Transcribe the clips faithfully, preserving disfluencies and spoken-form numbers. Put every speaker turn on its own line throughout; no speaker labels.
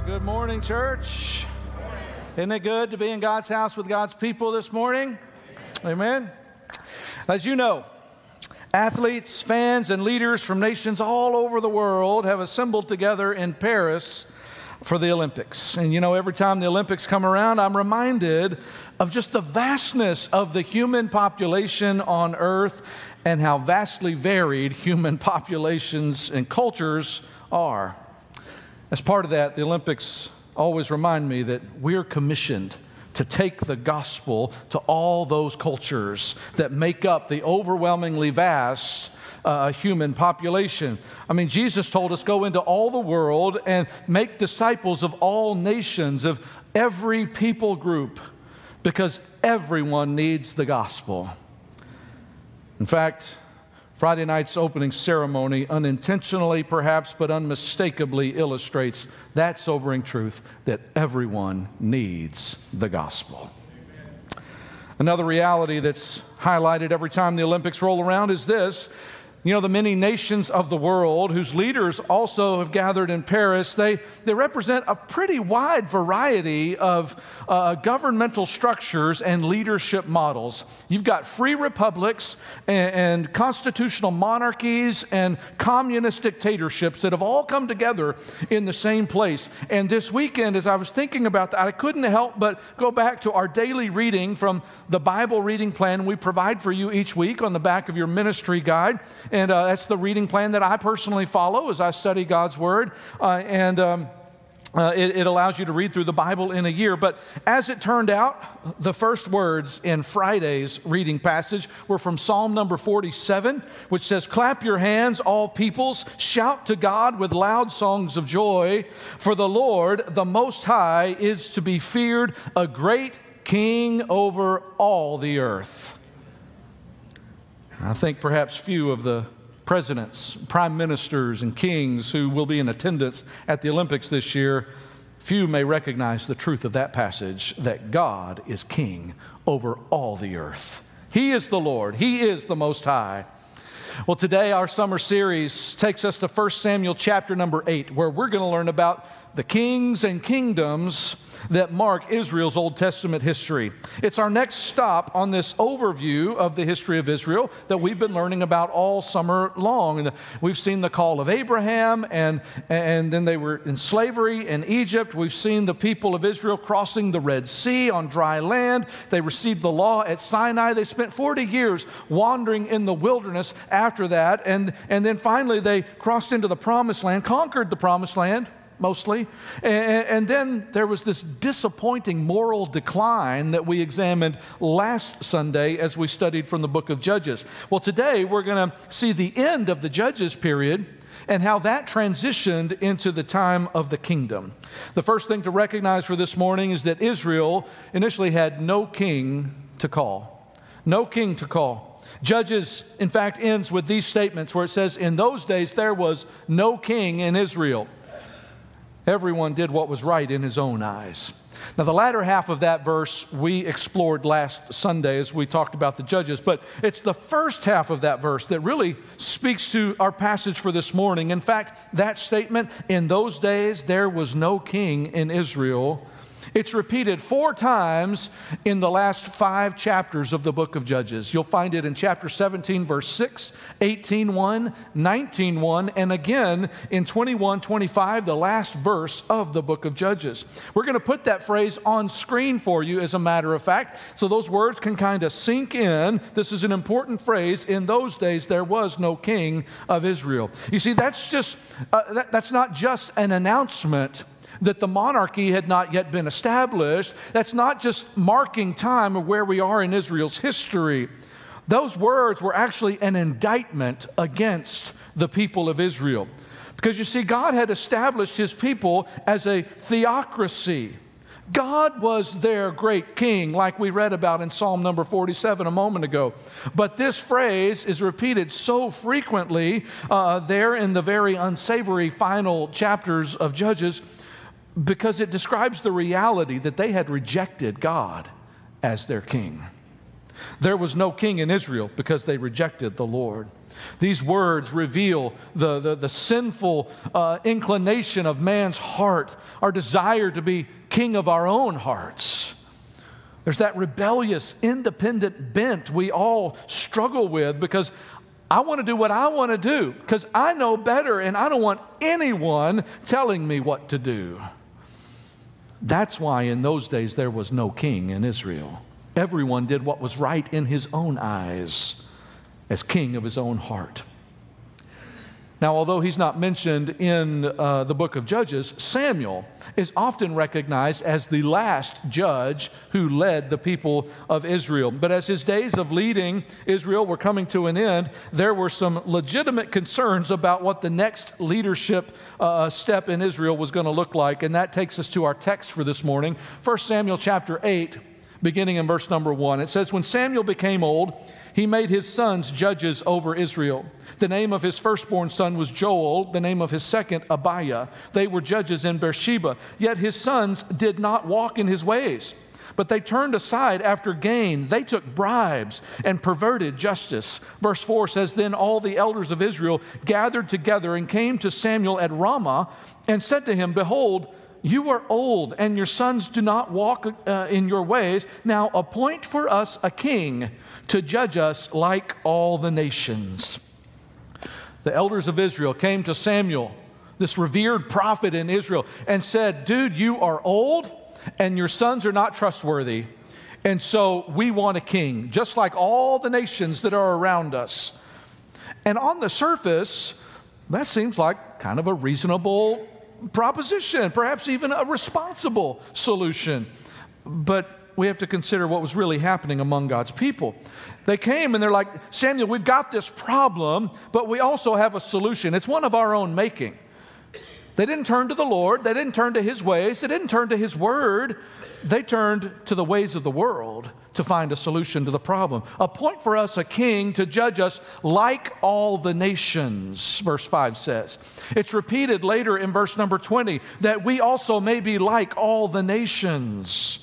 Good morning, church. Isn't it good to be in God's house with God's people this morning? Amen. As you know, athletes, fans, and leaders from nations all over the world have assembled together in Paris for the Olympics. And you know, every time the Olympics come around, I'm reminded of just the vastness of the human population on earth and how vastly varied human populations and cultures are. As part of that, the Olympics always remind me that we're commissioned to take the gospel to all those cultures that make up the overwhelmingly vast uh, human population. I mean, Jesus told us, go into all the world and make disciples of all nations, of every people group, because everyone needs the gospel. In fact, Friday night's opening ceremony unintentionally, perhaps, but unmistakably illustrates that sobering truth that everyone needs the gospel. Another reality that's highlighted every time the Olympics roll around is this. You know, the many nations of the world whose leaders also have gathered in Paris, they, they represent a pretty wide variety of uh, governmental structures and leadership models. You've got free republics and, and constitutional monarchies and communist dictatorships that have all come together in the same place. And this weekend, as I was thinking about that, I couldn't help but go back to our daily reading from the Bible reading plan we provide for you each week on the back of your ministry guide. And uh, that's the reading plan that I personally follow as I study God's Word. Uh, and um, uh, it, it allows you to read through the Bible in a year. But as it turned out, the first words in Friday's reading passage were from Psalm number forty-seven, which says, "Clap your hands, all peoples, shout to God with loud songs of joy. For the Lord, the Most High, is to be feared, a great King over all the earth." I think perhaps few of the presidents, prime ministers, and kings who will be in attendance at the Olympics this year, few may recognize the truth of that passage, that God is king over all the earth. He is the Lord. He is the Most High. Well, today our summer series takes us to First Samuel chapter number eight, where we're going to learn about the kings and kingdoms that mark Israel's Old Testament history. It's our next stop on this overview of the history of Israel that we've been learning about all summer long. And we've seen the call of Abraham, and, and then they were in slavery in Egypt. We've seen the people of Israel crossing the Red Sea on dry land. They received the law at Sinai. They spent forty years wandering in the wilderness after that. And, and then finally they crossed into the Promised Land, conquered the Promised Land, mostly. And, and then there was this disappointing moral decline that we examined last Sunday as we studied from the book of Judges. Well, today we're going to see the end of the Judges period and how that transitioned into the time of the kingdom. The first thing to recognize for this morning is that Israel initially had no king to call. No king to call. Judges, in fact, ends with these statements where it says, "In those days there was no king in Israel. Everyone did what was right in his own eyes." Now, the latter half of that verse we explored last Sunday as we talked about the Judges, but it's the first half of that verse that really speaks to our passage for this morning. In fact, that statement, "In those days there was no king in Israel," it's repeated four times in the last five chapters of the book of Judges. You'll find it in chapter seventeen, verse six, eighteen, one, nineteen, one, and again in twenty-one, twenty-five, the last verse of the book of Judges. We're going to put that phrase on screen for you, as a matter of fact, so those words can kind of sink in. This is an important phrase. In those days, there was no king of Israel. You see, that's just uh, that, that's not just an announcement that the monarchy had not yet been established. That's not just marking time of where we are in Israel's history. Those words were actually an indictment against the people of Israel. Because you see, God had established his people as a theocracy. God was their great king, like we read about in Psalm number forty-seven a moment ago. But this phrase is repeated so frequently uh, there in the very unsavory final chapters of Judges, because it describes the reality that they had rejected God as their king. There was no king in Israel because they rejected the Lord. These words reveal the, the, the sinful uh, inclination of man's heart, our desire to be king of our own hearts. There's that rebellious, independent bent we all struggle with because I want to do what I want to do because I know better and I don't want anyone telling me what to do. That's why in those days there was no king in Israel. Everyone did what was right in his own eyes as king of his own heart. Now, although he's not mentioned in uh, the book of Judges, Samuel is often recognized as the last judge who led the people of Israel. But as his days of leading Israel were coming to an end, there were some legitimate concerns about what the next leadership uh, step in Israel was going to look like. And that takes us to our text for this morning, First Samuel chapter eight, beginning in verse number one. It says, "When Samuel became old, he made his sons judges over Israel. The name of his firstborn son was Joel, the name of his second, Abiah. They were judges in Beersheba. Yet his sons did not walk in his ways, but they turned aside after gain. They took bribes and perverted justice." Verse four says, "Then all the elders of Israel gathered together and came to Samuel at Ramah and said to him, 'Behold, you are old, and your sons do not walk uh, in your ways. Now appoint for us a king to judge us like all the nations.'" The elders of Israel came to Samuel, this revered prophet in Israel, and said, "Dude, you are old, and your sons are not trustworthy. And so we want a king, just like all the nations that are around us." And on the surface, that seems like kind of a reasonable proposition, perhaps even a responsible solution. But we have to consider what was really happening among God's people. They came and they're like, "Samuel, we've got this problem, but we also have a solution. It's one of our own making." They didn't turn to the Lord. They didn't turn to His ways. They didn't turn to His word. They turned to the ways of the world to find a solution to the problem. "Appoint for us a king to judge us like all the nations," verse five says. It's repeated later in verse number twenty, that we also may be like all the nations.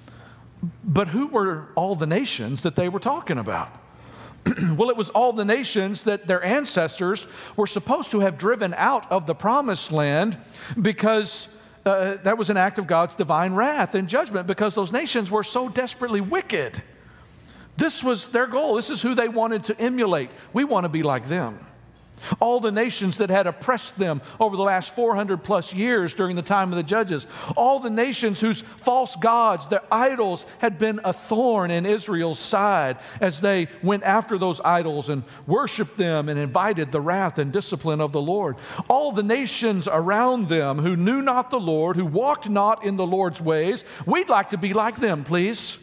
But who were all the nations that they were talking about? Well, it was all the nations that their ancestors were supposed to have driven out of the promised land because uh, that was an act of God's divine wrath and judgment because those nations were so desperately wicked. This was their goal. This is who they wanted to emulate. We want to be like them. All the nations that had oppressed them over the last four hundred plus years during the time of the judges. All the nations whose false gods, their idols, had been a thorn in Israel's side as they went after those idols and worshiped them and invited the wrath and discipline of the Lord. All the nations around them who knew not the Lord, who walked not in the Lord's ways. We'd like to be like them, please.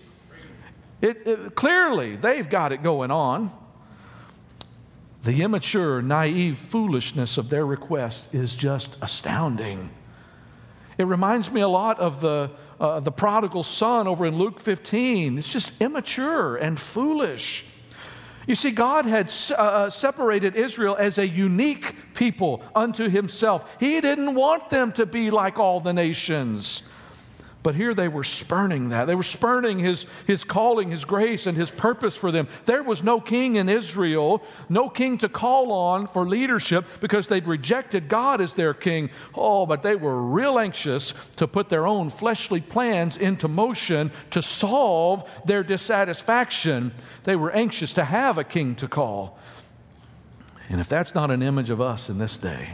It, it, clearly, they've got it going on. The immature, naive foolishness of their request is just astounding. It reminds me a lot of the, uh, the prodigal son over in Luke fifteen. It's just immature and foolish. You see, God had uh, separated Israel as a unique people unto Himself. He didn't want them to be like all the nations. But here they were spurning that. They were spurning his, his calling, His grace, and His purpose for them. There was no king in Israel, no king to call on for leadership because they'd rejected God as their king. Oh, but they were real anxious to put their own fleshly plans into motion to solve their dissatisfaction. They were anxious to have a king to call. And if that's not an image of us in this day,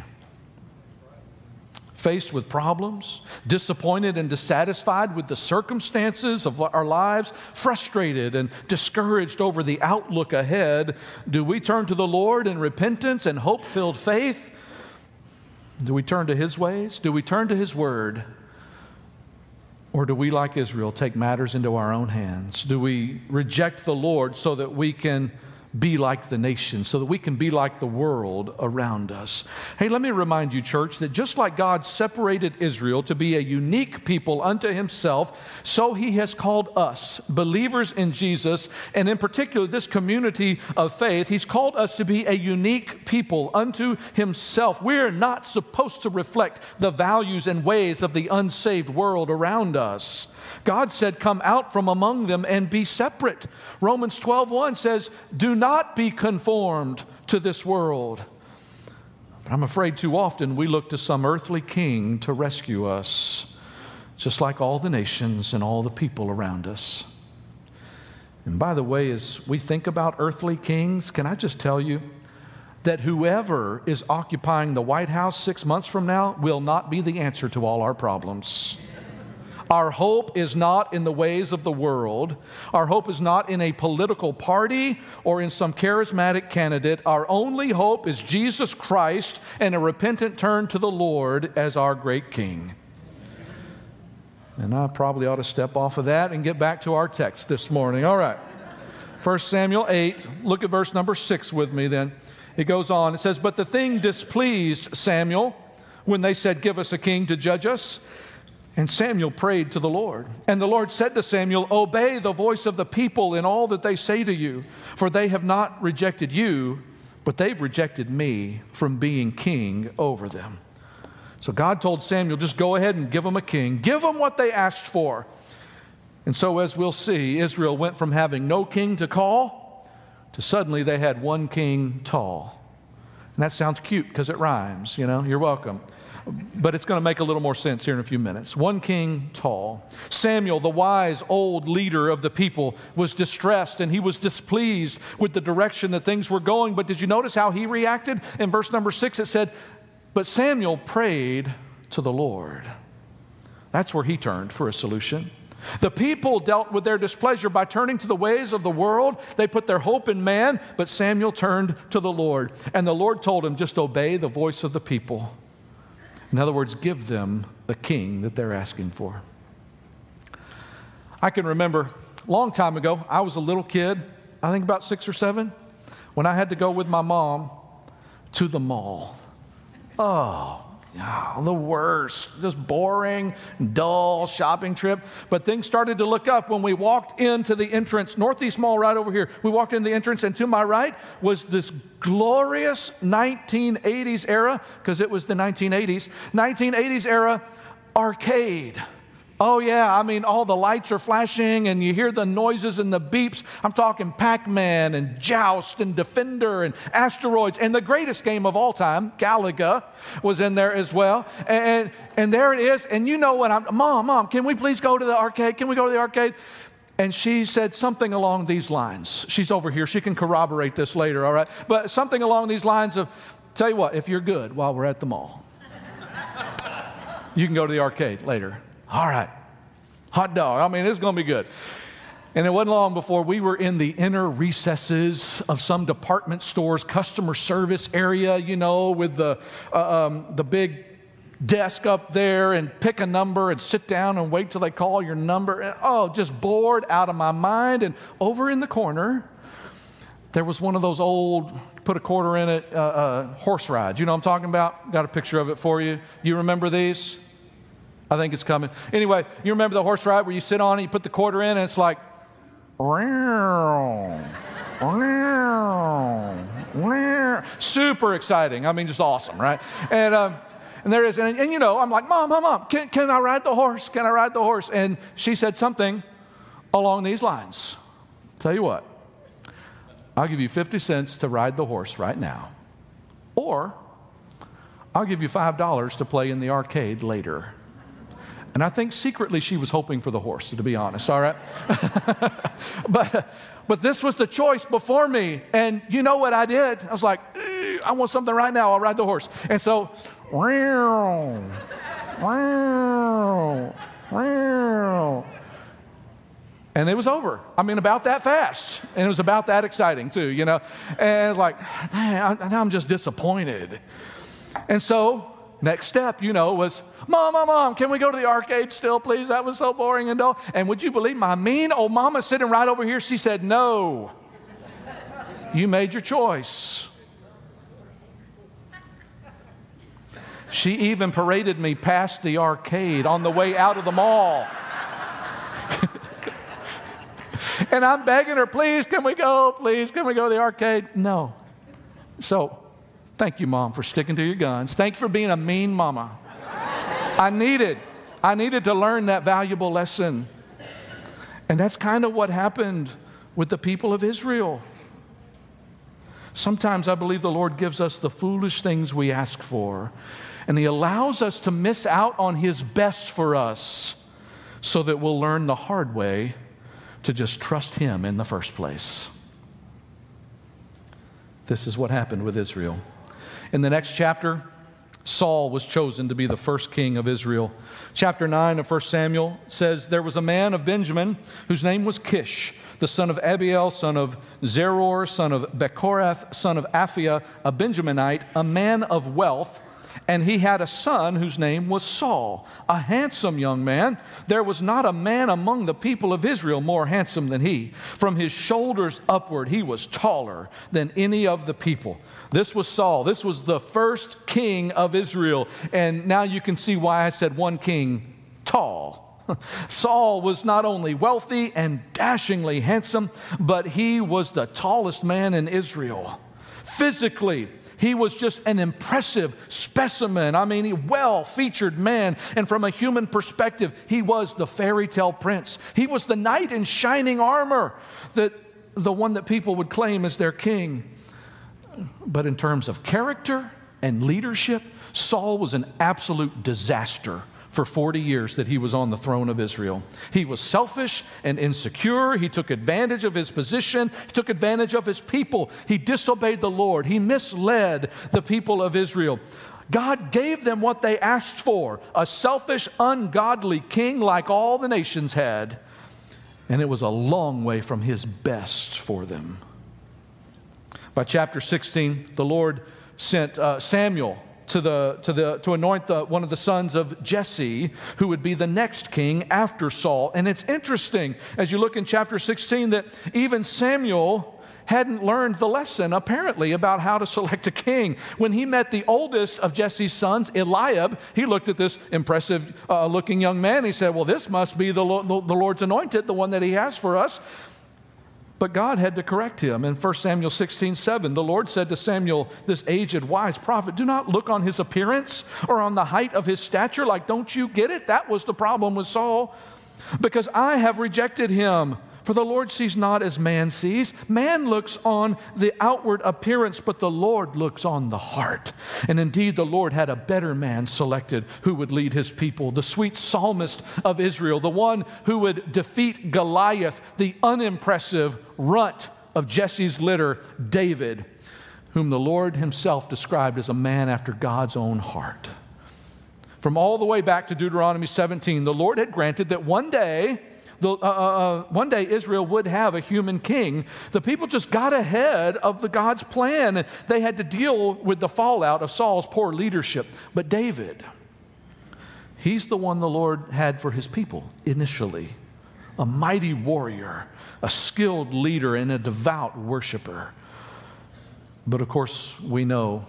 faced with problems, disappointed and dissatisfied with the circumstances of our lives, frustrated and discouraged over the outlook ahead, do we turn to the Lord in repentance and hope-filled faith? Do we turn to His ways? Do we turn to His word? Or do we, like Israel, take matters into our own hands? Do we reject the Lord so that we can be like the nations, so that we can be like the world around us? Hey, let me remind you, church, that just like God separated Israel to be a unique people unto Himself, so He has called us, believers in Jesus, and in particular this community of faith, He's called us to be a unique people unto Himself. We're not supposed to reflect the values and ways of the unsaved world around us. God said, "Come out from among them and be separate." Romans twelve one says, "Do not be conformed to this world. But I'm afraid too often we look to some earthly king to rescue us, just like all the nations and all the people around us. And by the way, as we think about earthly kings, can I just tell you that whoever is occupying the White House six months from now will not be the answer to all our problems. Our hope is not in the ways of the world. Our hope is not in a political party or in some charismatic candidate. Our only hope is Jesus Christ and a repentant turn to the Lord as our great King. And I probably ought to step off of that and get back to our text this morning. All right. First Samuel eight, look at verse number six with me then. It goes on. It says, "But the thing displeased Samuel when they said, 'Give us a king to judge us.' And Samuel prayed to the Lord. And the Lord said to Samuel, 'Obey the voice of the people in all that they say to you, for they have not rejected you, but they've rejected me from being king over them.'" So God told Samuel, just go ahead and give them a king. Give them what they asked for. And so as we'll see, Israel went from having no king to call to suddenly they had one king tall. And that sounds cute because it rhymes, you know, you're welcome. But it's going to make a little more sense here in a few minutes. One king tall. Samuel, the wise old leader of the people, was distressed and he was displeased with the direction that things were going. But did you notice how he reacted? In verse number six, it said, "But Samuel prayed to the Lord." That's where he turned for a solution. The people dealt with their displeasure by turning to the ways of the world. They put their hope in man, but Samuel turned to the Lord. And the Lord told him, just obey the voice of the people. In other words, give them the king that they're asking for. I can remember a long time ago, I was a little kid, I think about six or seven, when I had to go with my mom to the mall. Oh, oh, the worst. Just boring, dull shopping trip. But things started to look up when we walked into the entrance, Northeast Mall right over here. We walked into the entrance, and to my right was this glorious nineteen eighties era, because it was the nineteen eighties, nineteen eighties era arcade. Oh yeah, I mean, all the lights are flashing and you hear the noises and the beeps. I'm talking Pac-Man and Joust and Defender and Asteroids. And the greatest game of all time, Galaga, was in there as well. And, and there it is. And you know what, I'm, Mom, Mom, can we please go to the arcade? Can we go to the arcade? And she said something along these lines. She's over here. She can corroborate this later, all right? But something along these lines of, tell you what, if you're good while we're at the mall, you can go to the arcade later. All right, hot dog. I mean, it's going to be good. And it wasn't long before we were in the inner recesses of some department store's customer service area, you know, with the uh, um, the big desk up there, and pick a number and sit down and wait till they call your number. And, oh, just bored out of my mind. And over in the corner, there was one of those old, put a quarter in it, uh, uh, horse rides. You know what I'm talking about? Got a picture of it for you. You remember these? I think it's coming. Anyway, you remember the horse ride where you sit on it, you put the quarter in, and it's like, super exciting. I mean, just awesome, right? And um, and there it is. And, and you know, I'm like, Mom, Mom, Mom, can, can I ride the horse? Can I ride the horse? And she said something along these lines. Tell you what, I'll give you fifty cents to ride the horse right now. Or I'll give you five dollars to play in the arcade later. And I think secretly she was hoping for the horse, to be honest, all right? but, but this was the choice before me. And you know what I did? I was like, I want something right now. I'll ride the horse. And so, and it was over. I mean, about that fast. And it was about that exciting too, you know? And like, man, I, I'm just disappointed. And so, next step, you know, was, Mom, Mom, Mom, can we go to the arcade still, please? That was so boring and dull. And would you believe my mean old mama sitting right over here? She said, no. You made your choice. She even paraded me past the arcade on the way out of the mall. And I'm begging her, please, can we go? Please, can we go to the arcade? No. So, thank you, Mom, for sticking to your guns. Thank you for being a mean mama. I needed, I needed to learn that valuable lesson. And that's kind of what happened with the people of Israel. Sometimes I believe the Lord gives us the foolish things we ask for, and He allows us to miss out on His best for us so that we'll learn the hard way to just trust Him in the first place. This is what happened with Israel. In the next chapter, Saul was chosen to be the first king of Israel. Chapter nine of First Samuel says, there was a man of Benjamin whose name was Kish, the son of Abiel, son of Zeror, son of Bechorath, son of Aphiah, a Benjaminite, a man of wealth. And he had a son whose name was Saul, a handsome young man. There was not a man among the people of Israel more handsome than he. From his shoulders upward, he was taller than any of the people. This was Saul. This was the first king of Israel. And now you can see why I said one king tall. Saul was not only wealthy and dashingly handsome, but he was the tallest man in Israel. Physically, he was just an impressive specimen. I mean, a well-featured man. And from a human perspective, he was the fairy tale prince. He was the knight in shining armor, that the one that people would claim as their king. But in terms of character and leadership, Saul was an absolute disaster for forty years that he was on the throne of Israel. He was selfish and insecure. He took advantage of his position. He took advantage of his people. He disobeyed the Lord. He misled the people of Israel. God gave them what they asked for, a selfish, ungodly king like all the nations had. And it was a long way from His best for them. By chapter sixteen, the Lord sent uh, Samuel to the to the to anoint the one of the sons of Jesse, who would be the next king after Saul. And it's interesting as you look in chapter sixteen that even Samuel hadn't learned the lesson apparently about how to select a king. When he met the oldest of Jesse's sons, Eliab, he looked at this impressive uh, looking young man. He said, well, this must be the, the, the Lord's anointed, the one that He has for us. But God had to correct him. In First Samuel sixteen seven, the Lord said to Samuel, this aged, wise prophet, do not look on his appearance or on the height of his stature. Like, don't you get it? That was the problem with Saul. Because I have rejected him. For the Lord sees not as man sees. Man looks on the outward appearance, but the Lord looks on the heart. And indeed, the Lord had a better man selected who would lead His people, the sweet psalmist of Israel, the one who would defeat Goliath, the unimpressive runt of Jesse's litter, David, whom the Lord Himself described as a man after God's own heart. From all the way back to Deuteronomy seventeen, the Lord had granted that one day, The, uh, uh, one day Israel would have a human king. The people just got ahead of the God's plan. They had to deal with the fallout of Saul's poor leadership. But David, he's the one the Lord had for His people initially. A mighty warrior, a skilled leader, and a devout worshiper. But of course, we know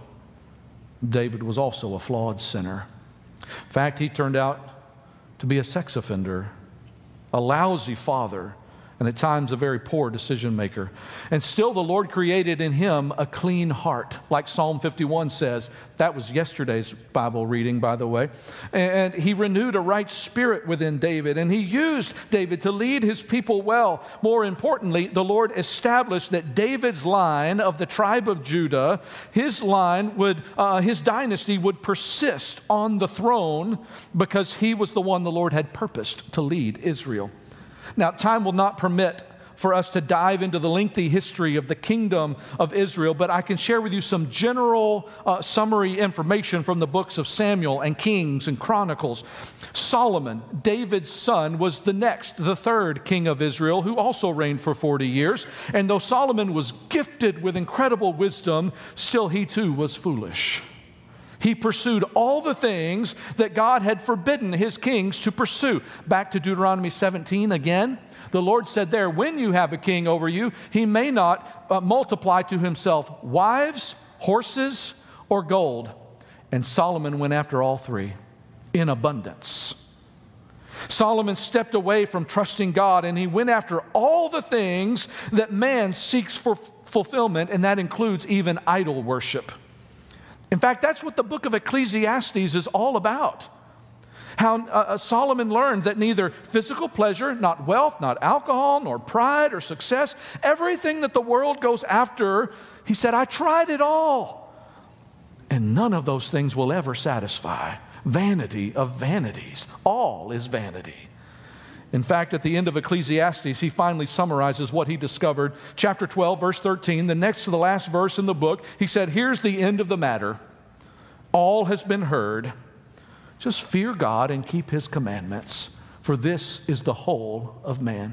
David was also a flawed sinner. In fact, he turned out to be a sex offender, a lousy father, and at times a very poor decision maker. And still the Lord created in him a clean heart, like Psalm fifty-one says. That was yesterday's Bible reading, by the way. And He renewed a right spirit within David, and He used David to lead His people well. More importantly, the Lord established that David's line of the tribe of Judah, his line would, uh, his dynasty would persist on the throne because he was the one the Lord had purposed to lead Israel. Now, time will not permit for us to dive into the lengthy history of the kingdom of Israel, but I can share with you some general uh, summary information from the books of Samuel and Kings and Chronicles. Solomon, David's son, was the next, the third king of Israel, who also reigned for forty years. And though Solomon was gifted with incredible wisdom, still he too was foolish. He pursued all the things that God had forbidden His kings to pursue. Back to Deuteronomy seventeen again. The Lord said there, when you have a king over you, he may not uh, multiply to himself wives, horses, or gold. And Solomon went after all three in abundance. Solomon stepped away from trusting God, and he went after all the things that man seeks for fulfillment, and that includes even idol worship. In fact, that's what the book of Ecclesiastes is all about. How uh, Solomon learned that neither physical pleasure, not wealth, not alcohol, nor pride or success, everything that the world goes after, he said, I tried it all. And none of those things will ever satisfy. Vanity of vanities. All is vanity. In fact, at the end of Ecclesiastes, he finally summarizes what he discovered. Chapter twelve, verse thirteen, the next to the last verse in the book, he said, here's the end of the matter. All has been heard. Just fear God and keep His commandments, for this is the whole of man.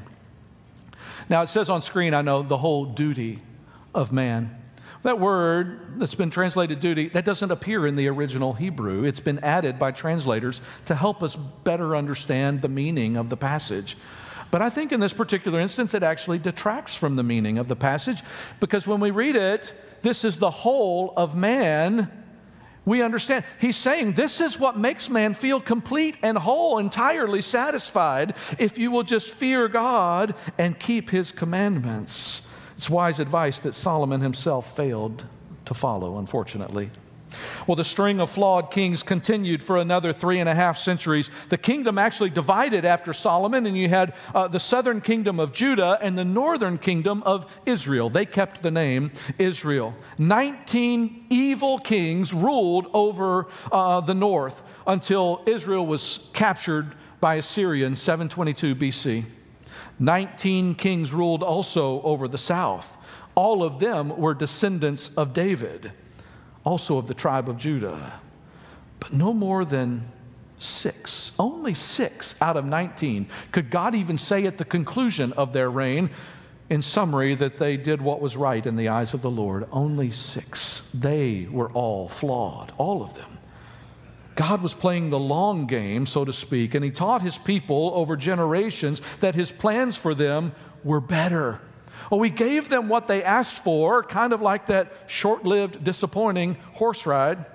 Now, it says on screen, I know, the whole duty of man. That word that's been translated duty, that doesn't appear in the original Hebrew. It's been added by translators to help us better understand the meaning of the passage. But I think in this particular instance, it actually detracts from the meaning of the passage, because when we read it, this is the whole of man. We understand. He's saying this is what makes man feel complete and whole, entirely satisfied, if you will just fear God and keep His commandments. It's wise advice that Solomon himself failed to follow, unfortunately. Well, the string of flawed kings continued for another three and a half centuries. The kingdom actually divided after Solomon, and you had uh, the southern kingdom of Judah and the northern kingdom of Israel. They kept the name Israel. Nineteen evil kings ruled over uh, the north until Israel was captured by Assyria in seven twenty-two B C. Nineteen kings ruled also over the south. All of them were descendants of David, also of the tribe of Judah. But no more than six, only six out of nineteen, could God even say at the conclusion of their reign, in summary, that they did what was right in the eyes of the Lord. Only six. They were all flawed, all of them. God was playing the long game, so to speak, and He taught His people over generations that His plans for them were better. Well, He gave them what they asked for, kind of like that short-lived, disappointing horse ride.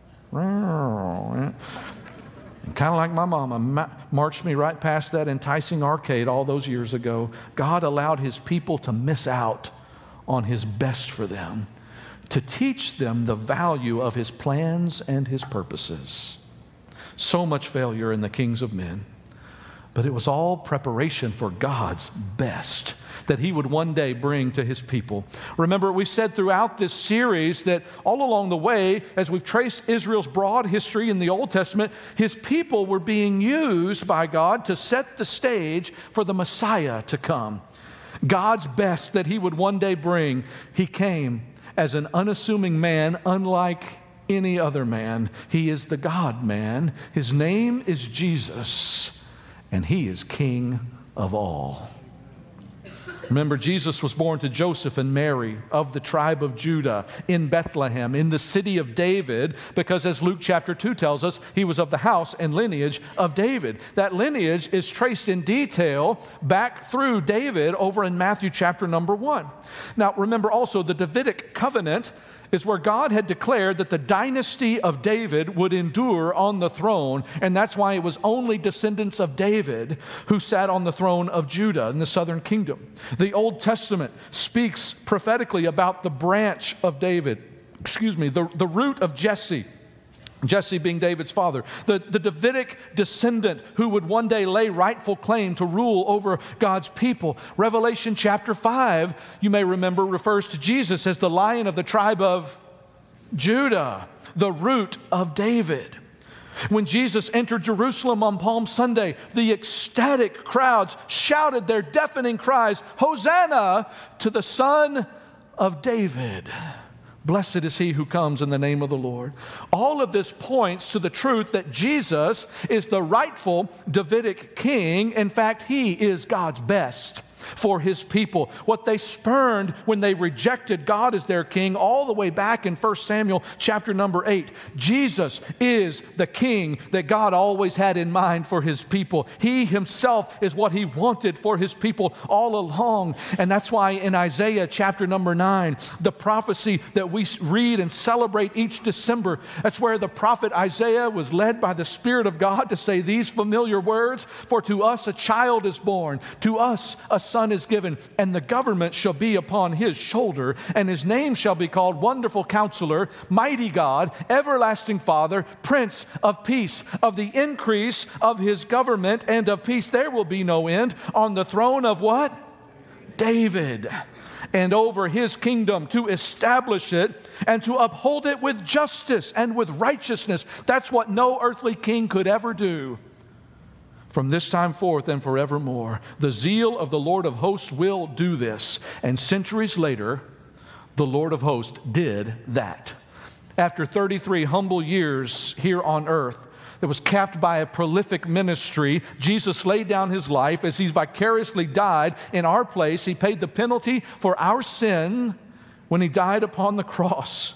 Kind of like my mama ma- marched me right past that enticing arcade all those years ago. God allowed His people to miss out on His best for them, to teach them the value of His plans and His purposes. So much failure in the kings of men. But it was all preparation for God's best that He would one day bring to His people. Remember, we've said throughout this series that all along the way, as we've traced Israel's broad history in the Old Testament, His people were being used by God to set the stage for the Messiah to come. God's best that He would one day bring. He came as an unassuming man, unlike any other man. He is the God-man. His name is Jesus, and He is King of all. Remember, Jesus was born to Joseph and Mary of the tribe of Judah in Bethlehem, in the city of David, because as Luke chapter two tells us, He was of the house and lineage of David. That lineage is traced in detail back through David over in Matthew chapter number one. Now, remember also the Davidic covenant is where God had declared that the dynasty of David would endure on the throne, and that's why it was only descendants of David who sat on the throne of Judah in the southern kingdom. The Old Testament speaks prophetically about the branch of David, excuse me, the, the root of Jesse, Jesse being David's father, the, the Davidic descendant who would one day lay rightful claim to rule over God's people. Revelation chapter five, you may remember, refers to Jesus as the Lion of the tribe of Judah, the root of David. When Jesus entered Jerusalem on Palm Sunday, the ecstatic crowds shouted their deafening cries, "Hosanna to the Son of David. Blessed is He who comes in the name of the Lord." All of this points to the truth that Jesus is the rightful Davidic king. In fact, He is God's best for His people. What they spurned when they rejected God as their king, all the way back in First Samuel chapter number eight. Jesus is the king that God always had in mind for His people. He Himself is what He wanted for His people all along. And that's why in Isaiah chapter number nine, the prophecy that we read and celebrate each December, that's where the prophet Isaiah was led by the Spirit of God to say these familiar words, "For to us a child is born, to us a Son is given, and the government shall be upon his shoulder, and his name shall be called Wonderful Counselor, Mighty God, Everlasting Father, Prince of Peace. Of the increase of his government and of peace there will be no end, on the throne of what? David, and over his kingdom, to establish it and to uphold it with justice and with righteousness. That's what no earthly king could ever do. From this time forth and forevermore, the zeal of the Lord of hosts will do this. And centuries later, the Lord of hosts did that. After thirty-three humble years here on earth, that was capped by a prolific ministry, Jesus laid down his life as he vicariously died in our place. He paid the penalty for our sin when he died upon the cross.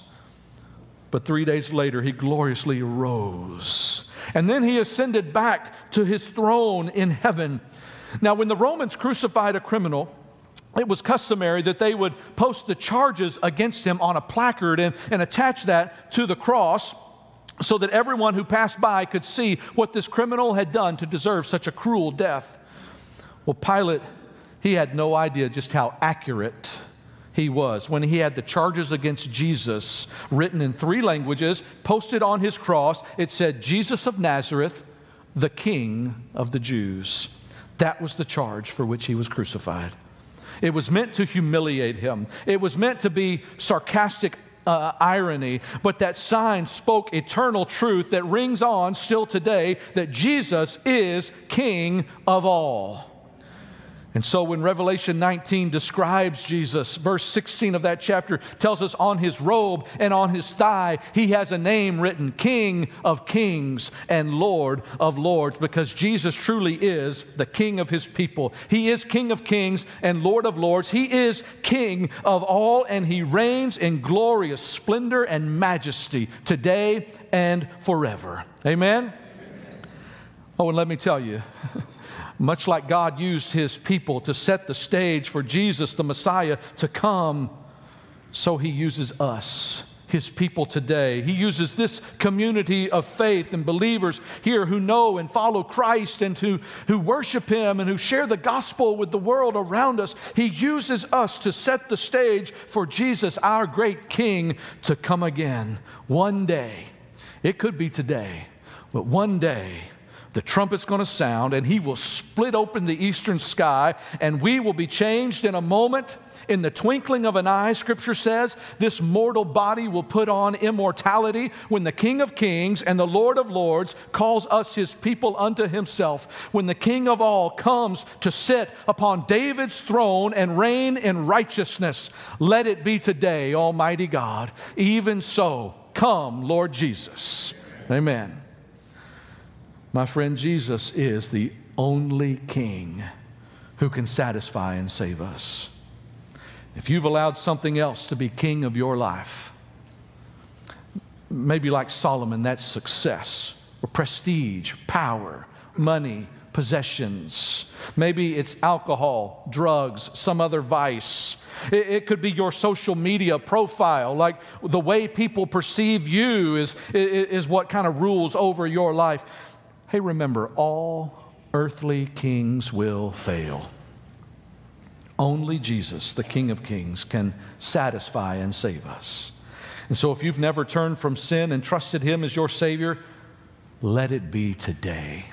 But three days later, he gloriously rose. And then he ascended back to his throne in heaven. Now, when the Romans crucified a criminal, it was customary that they would post the charges against him on a placard and, and attach that to the cross, so that everyone who passed by could see what this criminal had done to deserve such a cruel death. Well, Pilate, he had no idea just how accurate he was when he had the charges against Jesus written in three languages, posted on his cross. It said, Jesus of Nazareth, the King of the Jews. That was the charge for which he was crucified. It was meant to humiliate him. It was meant to be sarcastic Uh, irony, but that sign spoke eternal truth that rings on still today, that Jesus is King of all. And so when Revelation nineteen describes Jesus, verse sixteen of that chapter tells us on his robe and on his thigh, he has a name written, King of Kings and Lord of Lords, because Jesus truly is the King of his people. He is King of Kings and Lord of Lords. He is King of all, and he reigns in glorious splendor and majesty today and forever. Amen? Amen. Oh, and let me tell you, much like God used his people to set the stage for Jesus, the Messiah, to come, so he uses us, his people today. He uses this community of faith and believers here who know and follow Christ and who, who worship him and who share the gospel with the world around us. He uses us to set the stage for Jesus, our great King, to come again. One day, it could be today, but one day, the trumpet's going to sound, and he will split open the eastern sky, and we will be changed in a moment, in the twinkling of an eye. Scripture says this mortal body will put on immortality when the King of Kings and the Lord of Lords calls us his people unto himself. When the King of all comes to sit upon David's throne and reign in righteousness. Let it be today, Almighty God. Even so, come, Lord Jesus. Amen. My friend, Jesus is the only King who can satisfy and save us. If you've allowed something else to be king of your life, maybe like Solomon, that's success or prestige, power, money, possessions. Maybe it's alcohol, drugs, some other vice. It, it could be your social media profile, like the way people perceive you is, is, is what kind of rules over your life. Hey, remember, all earthly kings will fail. Only Jesus, the King of Kings, can satisfy and save us. And so if you've never turned from sin and trusted him as your Savior, let it be today.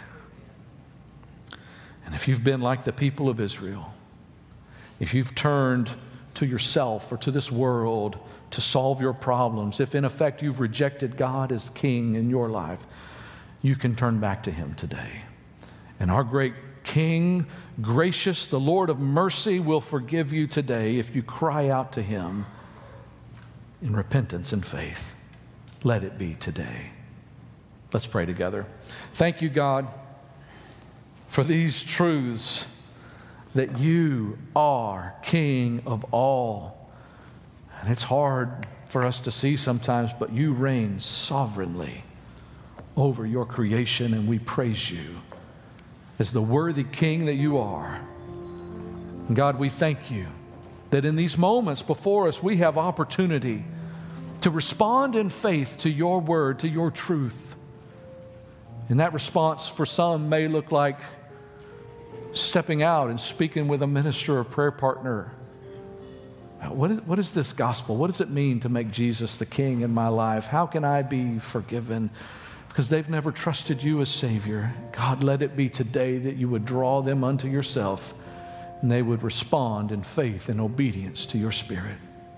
And if you've been like the people of Israel, if you've turned to yourself or to this world to solve your problems, if in effect you've rejected God as King in your life, you can turn back to him today. And our great King, gracious, the Lord of mercy, will forgive you today if you cry out to him in repentance and faith. Let it be today. Let's pray together. Thank you, God, for these truths, that you are King of all. And it's hard for us to see sometimes, but you reign sovereignly over your creation, and we praise you as the worthy King that you are. And God, we thank you that in these moments before us, we have opportunity to respond in faith to your word, to your truth. And that response for some may look like stepping out and speaking with a minister or prayer partner. What is, what is this gospel? What does it mean to make Jesus the King in my life? How can I be forgiven? Because they've never trusted you as Savior. God, let it be today that you would draw them unto yourself and they would respond in faith and obedience to your Spirit.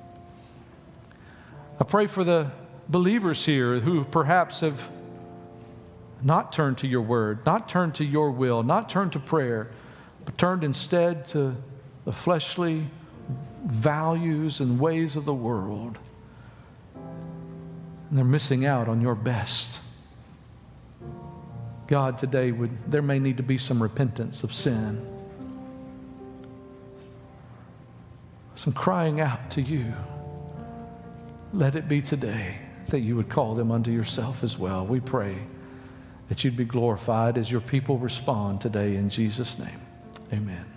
I pray for the believers here who perhaps have not turned to your word, not turned to your will, not turned to prayer, but turned instead to the fleshly values and ways of the world. And they're missing out on your best. God, today would there may need to be some repentance of sin. Some crying out to you. Let it be today that you would call them unto yourself as well. We pray that you'd be glorified as your people respond today in Jesus' name. Amen.